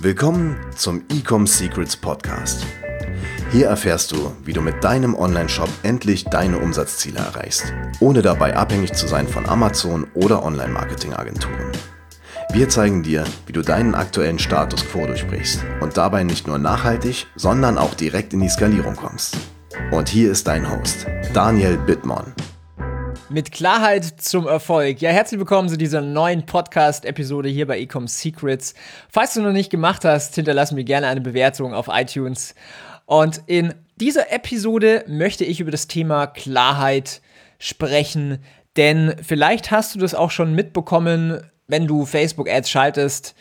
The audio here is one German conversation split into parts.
Willkommen zum Ecom Secrets Podcast. Hier erfährst du, wie du mit deinem Online-Shop endlich deine Umsatzziele erreichst, ohne dabei abhängig zu sein von Amazon oder Online-Marketing-Agenturen. Wir zeigen dir, wie du deinen aktuellen Status quo durchbrichst und dabei nicht nur nachhaltig, sondern auch direkt in die Skalierung kommst. Und hier ist dein Host, Daniel Bittmann. Mit Klarheit zum Erfolg. Ja, herzlich willkommen zu dieser neuen Podcast-Episode hier bei Ecom Secrets. Falls du noch nicht gemacht hast, hinterlass mir gerne eine Bewertung auf iTunes. Und in dieser Episode möchte ich über das Thema Klarheit sprechen, denn vielleicht hast du das auch schon mitbekommen, wenn du Facebook-Ads schaltest.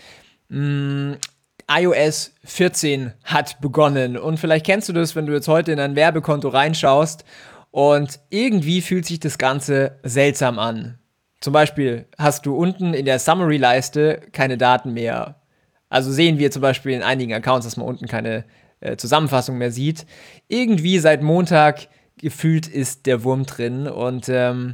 iOS 14 hat begonnen und vielleicht kennst du das, wenn du jetzt heute in ein Werbekonto reinschaust. Und irgendwie fühlt sich das Ganze seltsam an. Zum Beispiel hast du unten in der Summary-Leiste keine Daten mehr. Also sehen wir zum Beispiel in einigen Accounts, dass man unten keine Zusammenfassung mehr sieht. Irgendwie seit Montag gefühlt ist der Wurm drin und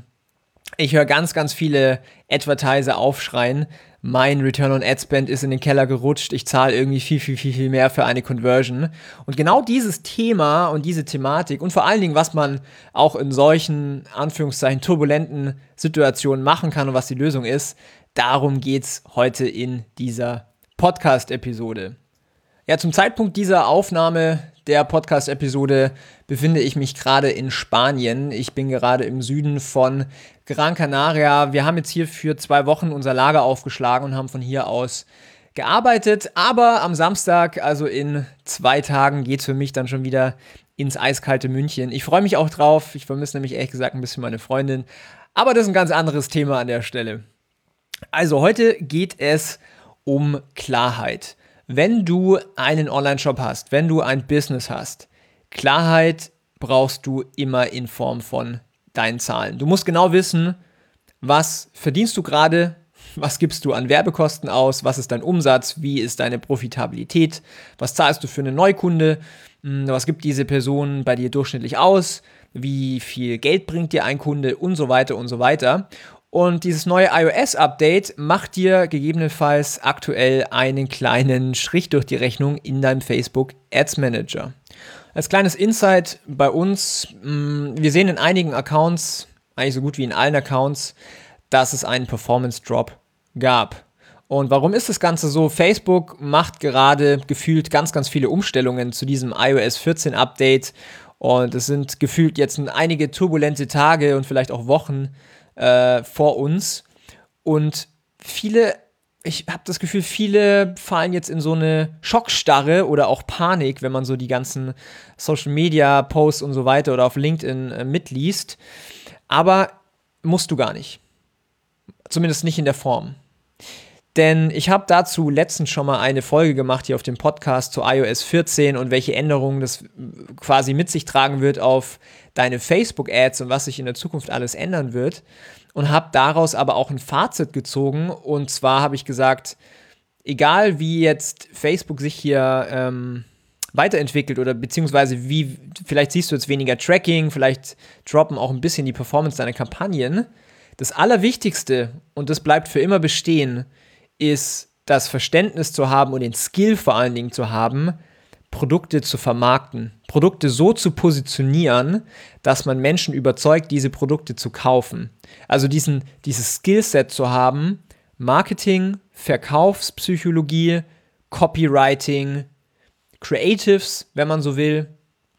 ich höre ganz, ganz viele Advertiser aufschreien, mein Return on Ad Spend ist in den Keller gerutscht, ich zahle irgendwie viel mehr für eine Conversion. Und genau dieses Thema und diese Thematik und vor allen Dingen, was man auch in solchen, Anführungszeichen, turbulenten Situationen machen kann und was die Lösung ist, darum geht's heute in dieser Podcast-Episode. Ja, zum Zeitpunkt dieser Aufnahme der Podcast-Episode befinde ich mich gerade in Spanien. Ich bin gerade im Süden von Gran Canaria. Wir haben jetzt hier für 2 Wochen unser Lager aufgeschlagen und haben von hier aus gearbeitet. Aber am Samstag, also in 2 Tagen, geht es für mich dann schon wieder ins eiskalte München. Ich freue mich auch drauf. Ich vermisse nämlich ehrlich gesagt ein bisschen meine Freundin. Aber das ist ein ganz anderes Thema an der Stelle. Also heute geht es um Klarheit. Wenn du einen Online-Shop hast, wenn du ein Business hast, Klarheit brauchst du immer in Form von deinen Zahlen. Du musst genau wissen, was verdienst du gerade, was gibst du an Werbekosten aus, was ist dein Umsatz, wie ist deine Profitabilität, was zahlst du für einen Neukunde, was gibt diese Person bei dir durchschnittlich aus, wie viel Geld bringt dir ein Kunde und so weiter und so weiter. Und dieses neue iOS-Update macht dir gegebenenfalls aktuell einen kleinen Strich durch die Rechnung in deinem Facebook Ads Manager. Als kleines Insight bei uns, wir sehen in einigen Accounts, eigentlich so gut wie in allen Accounts, dass es einen Performance-Drop gab. Und warum ist das Ganze so? Facebook macht gerade gefühlt ganz, ganz viele Umstellungen zu diesem iOS 14 Update und es sind gefühlt jetzt einige turbulente Tage und vielleicht auch Wochen vor uns und ich habe das Gefühl, viele fallen jetzt in so eine Schockstarre oder auch Panik, wenn man so die ganzen Social-Media-Posts und so weiter oder auf LinkedIn mitliest, aber musst du gar nicht, zumindest nicht in der Form. Denn ich habe dazu letztens schon mal eine Folge gemacht hier auf dem Podcast zu iOS 14 und welche Änderungen das quasi mit sich tragen wird auf deine Facebook-Ads und was sich in der Zukunft alles ändern wird. Und habe daraus aber auch ein Fazit gezogen. Und zwar habe ich gesagt, egal wie jetzt Facebook sich hier weiterentwickelt oder beziehungsweise wie, vielleicht siehst du jetzt weniger Tracking, vielleicht droppen auch ein bisschen die Performance deiner Kampagnen. Das Allerwichtigste, und das bleibt für immer bestehen, ist das Verständnis zu haben und den Skill vor allen Dingen zu haben, Produkte zu vermarkten, Produkte so zu positionieren, dass man Menschen überzeugt, diese Produkte zu kaufen. Also dieses Skillset zu haben, Marketing, Verkaufspsychologie, Copywriting, Creatives, wenn man so will.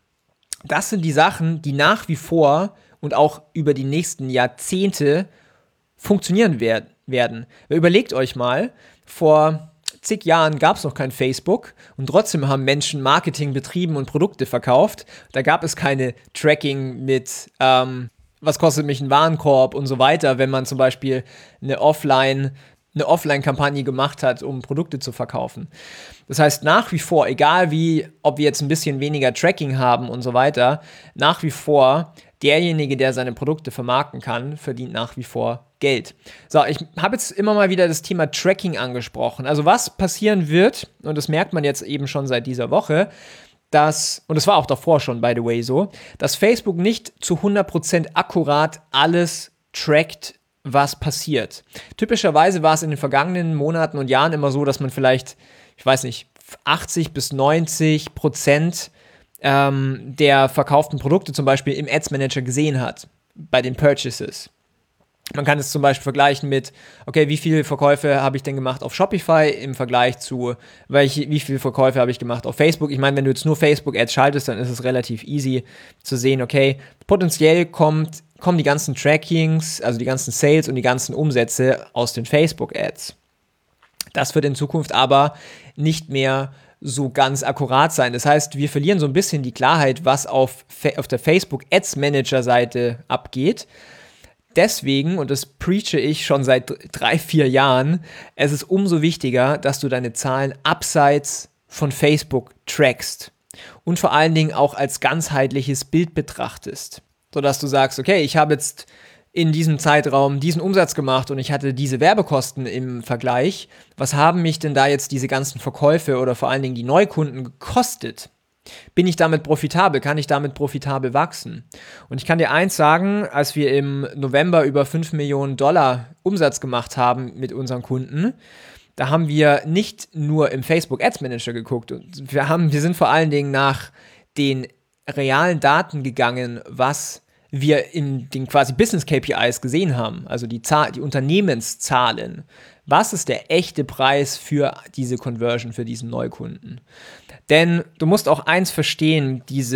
Das sind die Sachen, die nach wie vor und auch über die nächsten Jahrzehnte funktionieren werden. Überlegt euch mal, vor zig Jahren gab es noch kein Facebook und trotzdem haben Menschen Marketing betrieben und Produkte verkauft. Da gab es keine Tracking mit, was kostet mich ein Warenkorb und so weiter, wenn man zum Beispiel eine Offline-Kampagne gemacht hat, um Produkte zu verkaufen. Das heißt, nach wie vor, egal ob wir jetzt ein bisschen weniger Tracking haben und so weiter, nach wie vor derjenige, der seine Produkte vermarkten kann, verdient nach wie vor Geld. So, ich habe jetzt immer mal wieder das Thema Tracking angesprochen. Also was passieren wird, und das merkt man jetzt eben schon seit dieser Woche, und das war auch davor schon, by the way, so, dass Facebook nicht zu 100% akkurat alles trackt, was passiert. Typischerweise war es in den vergangenen Monaten und Jahren immer so, dass man vielleicht, ich weiß nicht, 80-90% der verkauften Produkte zum Beispiel im Ads Manager gesehen hat, bei den Purchases. Man kann es zum Beispiel vergleichen mit, okay, wie viele Verkäufe habe ich denn gemacht auf Shopify im Vergleich zu, wie viele Verkäufe habe ich gemacht auf Facebook. Ich meine, wenn du jetzt nur Facebook-Ads schaltest, dann ist es relativ easy zu sehen, okay, potenziell kommen die ganzen Trackings, also die ganzen Sales und die ganzen Umsätze aus den Facebook-Ads. Das wird in Zukunft aber nicht mehr so ganz akkurat sein. Das heißt, wir verlieren so ein bisschen die Klarheit, was auf der Facebook-Ads-Manager-Seite abgeht. Deswegen, und das preache ich schon seit 3-4 Jahren, es ist umso wichtiger, dass du deine Zahlen abseits von Facebook trackst und vor allen Dingen auch als ganzheitliches Bild betrachtest, sodass du sagst, okay, ich habe jetzt in diesem Zeitraum diesen Umsatz gemacht und ich hatte diese Werbekosten im Vergleich. Was haben mich denn da jetzt diese ganzen Verkäufe oder vor allen Dingen die Neukunden gekostet? Bin ich damit profitabel? Kann ich damit profitabel wachsen? Und ich kann dir eins sagen, als wir im November über $5 Millionen Umsatz gemacht haben mit unseren Kunden, da haben wir nicht nur im Facebook Ads Manager geguckt. Und wir sind vor allen Dingen nach den realen Daten gegangen, was wir in den quasi Business KPIs gesehen haben, also die Unternehmenszahlen. Was ist der echte Preis für diese Conversion, für diesen Neukunden? Denn du musst auch eins verstehen, das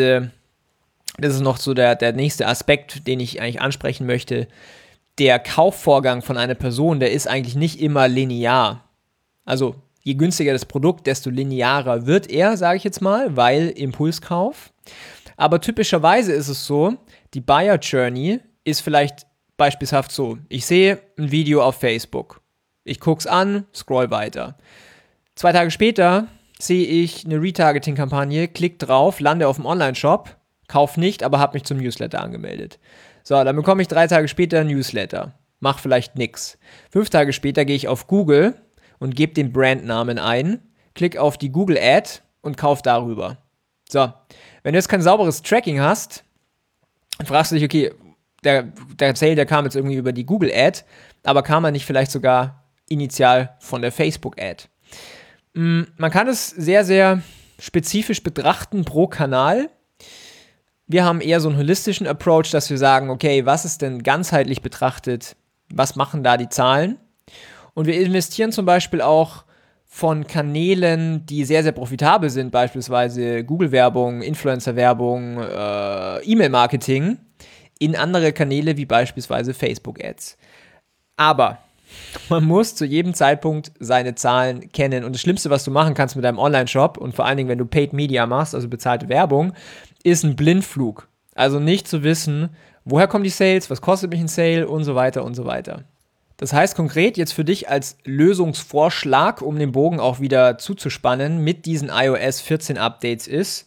ist noch so der nächste Aspekt, den ich eigentlich ansprechen möchte. Der Kaufvorgang von einer Person, der ist eigentlich nicht immer linear. Also je günstiger das Produkt, desto linearer wird er, sage ich jetzt mal, weil Impulskauf. Aber typischerweise ist es so, die Buyer Journey ist vielleicht beispielshaft so, ich sehe ein Video auf Facebook, ich gucke es an, scroll weiter. 2 Tage später sehe ich eine Retargeting-Kampagne, klick drauf, lande auf dem Online-Shop, kauf nicht, aber habe mich zum Newsletter angemeldet. So, dann bekomme ich 3 Tage später ein Newsletter, mach vielleicht nix. 5 Tage später gehe ich auf Google und gebe den Brandnamen ein, klick auf die Google-Ad und kauf darüber. So, wenn du jetzt kein sauberes Tracking hast, dann fragst du dich, okay, der Sale, der kam jetzt irgendwie über die Google-Ad, aber kam er nicht vielleicht sogar initial von der Facebook-Ad? Man kann es sehr, sehr spezifisch betrachten pro Kanal. Wir haben eher so einen holistischen Approach, dass wir sagen, okay, was ist denn ganzheitlich betrachtet, was machen da die Zahlen? Und wir investieren zum Beispiel auch von Kanälen, die sehr, sehr profitabel sind, beispielsweise Google-Werbung, Influencer-Werbung, E-Mail-Marketing, in andere Kanäle wie beispielsweise Facebook-Ads. Aber man muss zu jedem Zeitpunkt seine Zahlen kennen. Und das Schlimmste, was du machen kannst mit deinem Online-Shop und vor allen Dingen, wenn du Paid Media machst, also bezahlte Werbung, ist ein Blindflug. Also nicht zu wissen, woher kommen die Sales, was kostet mich ein Sale und so weiter und so weiter. Das heißt konkret jetzt für dich als Lösungsvorschlag, um den Bogen auch wieder zuzuspannen, mit diesen iOS 14 Updates ist,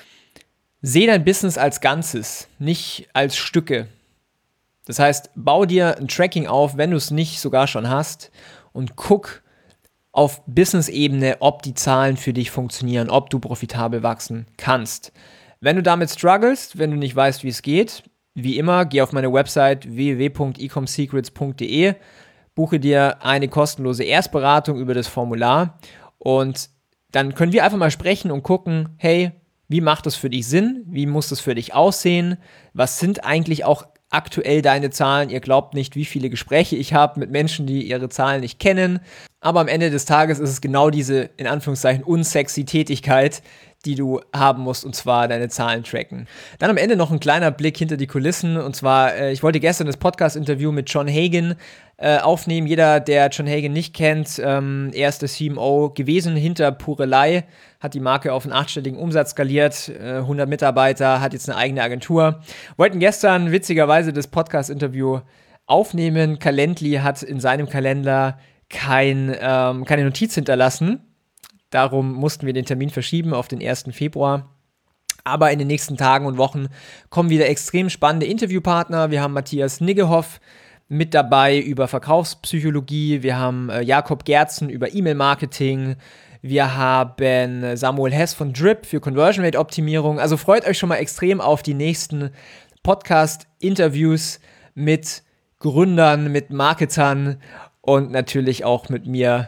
seh dein Business als Ganzes, nicht als Stücke. Das heißt, bau dir ein Tracking auf, wenn du es nicht sogar schon hast, und guck auf Business-Ebene, ob die Zahlen für dich funktionieren, ob du profitabel wachsen kannst. Wenn du damit strugglest, wenn du nicht weißt, wie es geht, wie immer, geh auf meine Website www.ecomsecrets.de, buche dir eine kostenlose Erstberatung über das Formular und dann können wir einfach mal sprechen und gucken, hey, wie macht das für dich Sinn? Wie muss das für dich aussehen? Was sind eigentlich auch aktuell deine Zahlen? Ihr glaubt nicht, wie viele Gespräche ich habe mit Menschen, die ihre Zahlen nicht kennen. Aber am Ende des Tages ist es genau diese, in Anführungszeichen, unsexy Tätigkeit, die du haben musst, und zwar deine Zahlen tracken. Dann am Ende noch ein kleiner Blick hinter die Kulissen, und zwar, ich wollte gestern das Podcast-Interview mit John Hagen aufnehmen. Jeder, der John Hagen nicht kennt, er ist der CMO gewesen hinter Purelei, hat die Marke auf einen 8-stelligen Umsatz skaliert, 100 Mitarbeiter, hat jetzt eine eigene Agentur. Wollten gestern witzigerweise das Podcast-Interview aufnehmen. Calendly hat in seinem Kalender keine Notiz hinterlassen. Darum mussten wir den Termin verschieben auf den 1. Februar. Aber in den nächsten Tagen und Wochen kommen wieder extrem spannende Interviewpartner. Wir haben Matthias Niggehoff mit dabei über Verkaufspsychologie. Wir haben Jakob Gerzen über E-Mail-Marketing. Wir haben Samuel Hess von Drip für Conversion Rate Optimierung. Also freut euch schon mal extrem auf die nächsten Podcast-Interviews mit Gründern, mit Marketern und natürlich auch mit mir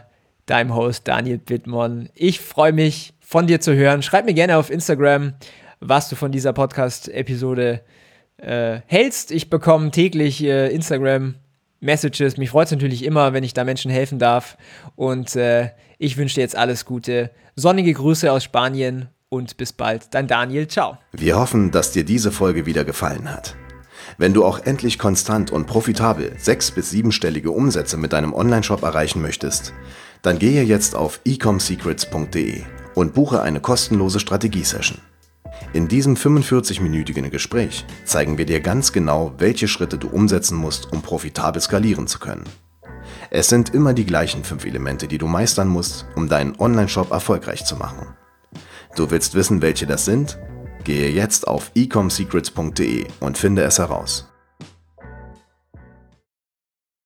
deinem Host Daniel Bittmann. Ich freue mich, von dir zu hören. Schreib mir gerne auf Instagram, was du von dieser Podcast-Episode hältst. Ich bekomme täglich Instagram-Messages. Mich freut es natürlich immer, wenn ich da Menschen helfen darf. Und ich wünsche dir jetzt alles Gute. Sonnige Grüße aus Spanien und bis bald. Dein Daniel. Ciao. Wir hoffen, dass dir diese Folge wieder gefallen hat. Wenn du auch endlich konstant und profitabel 6- bis 7-stellige Umsätze mit deinem Onlineshop erreichen möchtest, dann gehe jetzt auf ecomsecrets.de und buche eine kostenlose Strategie-Session. In diesem 45-minütigen Gespräch zeigen wir dir ganz genau, welche Schritte du umsetzen musst, um profitabel skalieren zu können. Es sind immer die gleichen 5 Elemente, die du meistern musst, um deinen Onlineshop erfolgreich zu machen. Du willst wissen, welche das sind? Gehe jetzt auf ecomsecrets.de und finde es heraus.